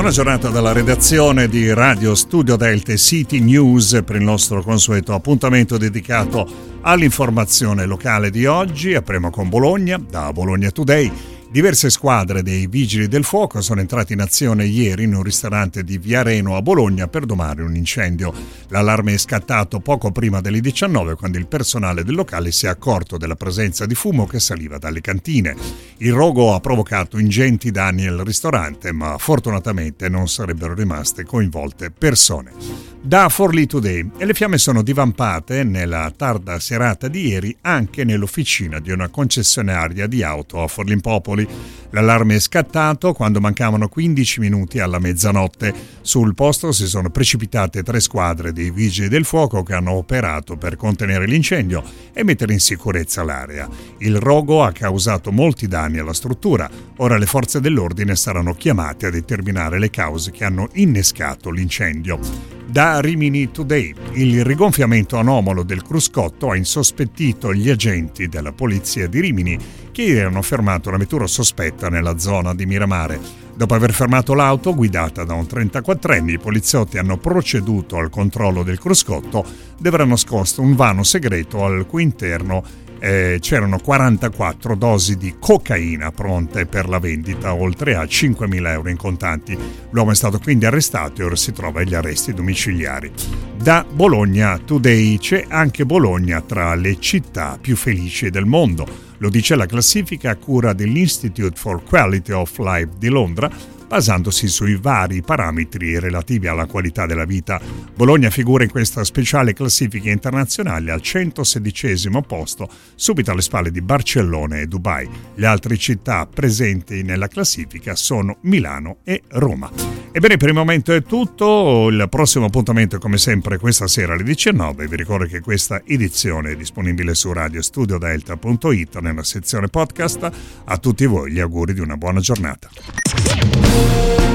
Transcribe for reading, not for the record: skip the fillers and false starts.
Buona giornata dalla redazione di Radio Studio Delta City News per il nostro consueto appuntamento dedicato all'informazione locale di oggi. Apriamo con Bologna, da Bologna Today. Diverse squadre dei Vigili del Fuoco sono entrate in azione ieri in un ristorante di Via Reno a Bologna per domare un incendio. L'allarme è scattato poco prima delle 19 quando il personale del locale si è accorto della presenza di fumo che saliva dalle cantine. Il rogo ha provocato ingenti danni al ristorante, ma fortunatamente non sarebbero rimaste coinvolte persone. Da Forlì Today, e le fiamme sono divampate nella tarda serata di ieri anche nell'officina di una concessionaria di auto a Forlimpopoli. L'allarme è scattato quando mancavano 15 minuti alla mezzanotte. Sul posto si sono precipitate 3 squadre dei Vigili del Fuoco che hanno operato per contenere l'incendio e mettere in sicurezza l'area. Il rogo ha causato molti danni alla struttura. Ora le forze dell'ordine saranno chiamate a determinare le cause che hanno innescato l'incendio. Da Rimini Today, il rigonfiamento anomalo del cruscotto ha insospettito gli agenti della polizia di Rimini che hanno fermato una vettura sospetta nella zona di Miramare. Dopo aver fermato l'auto guidata da un 34enne, i poliziotti hanno proceduto al controllo del cruscotto dove era nascosto un vano segreto al cui interno c'erano 44 dosi di cocaina pronte per la vendita, oltre a 5.000 euro in contanti. L'uomo è stato quindi arrestato e ora si trova agli arresti domiciliari. Da Bologna Today, c'è anche Bologna tra le città più felici del mondo. Lo dice la classifica a cura dell'Institute for Quality of Life di Londra, basandosi sui vari parametri relativi alla qualità della vita. Bologna figura in questa speciale classifica internazionale al 116° posto, subito alle spalle di Barcellona e Dubai. Le altre città presenti nella classifica sono Milano e Roma. Ebbene, per il momento è tutto. Il prossimo appuntamento è come sempre questa sera alle 19. Vi ricordo che questa edizione è disponibile su radiostudiodelta.it nella sezione podcast. A tutti voi gli auguri di una buona giornata.